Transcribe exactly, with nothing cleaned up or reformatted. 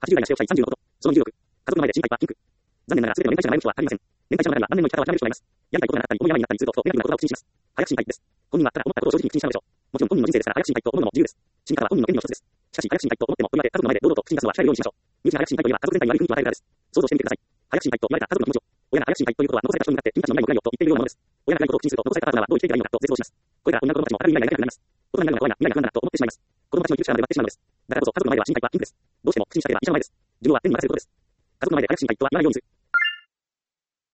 はちじゅう代が使用したいさんじゅうのこと。そのにじゅうろく。家族の前で心配はピンク。残念ながら全ての年会者の悩む人はありません。年会者の中には万年の生き方を諦める人がいます。やりたいことがなかったり、重い病になったりすると、ネガティブな言葉を口にします。早く心配です。本人はただ思ったことを正直に口にしちゃうでしょう。もちろん本人の人生ですから早く心配と思うのも自由です。死に方は本人の権利の一つです。しかし、早く心配と思っても、今まで家族の前で堂々と口に出すのは控えるようにしましょう。身内が早く心配といえば家族全体に悪い雰囲気を与えるからです。想像してみてください。早く心配と言われた家族の気持ちを。親が早く心配ということは残された人に向かって君たちの未来も暗いよと言っているようなものです。親が暗いことを口にすると残されたパートナーはどう生きていけばいいのかと絶望します。これから女の子供たちも明るい未来が描けなくなります。大人になるのが怖いな、未来が不安だなと思ってしまいます。子供たちのギルチャーまで奪ってしまうのです。だからこそ家族の前では心配はピンクです。どうしても口にしたければ医者の前です。自分は天に任せることです。家族の前で早く心配とは言わないようにする。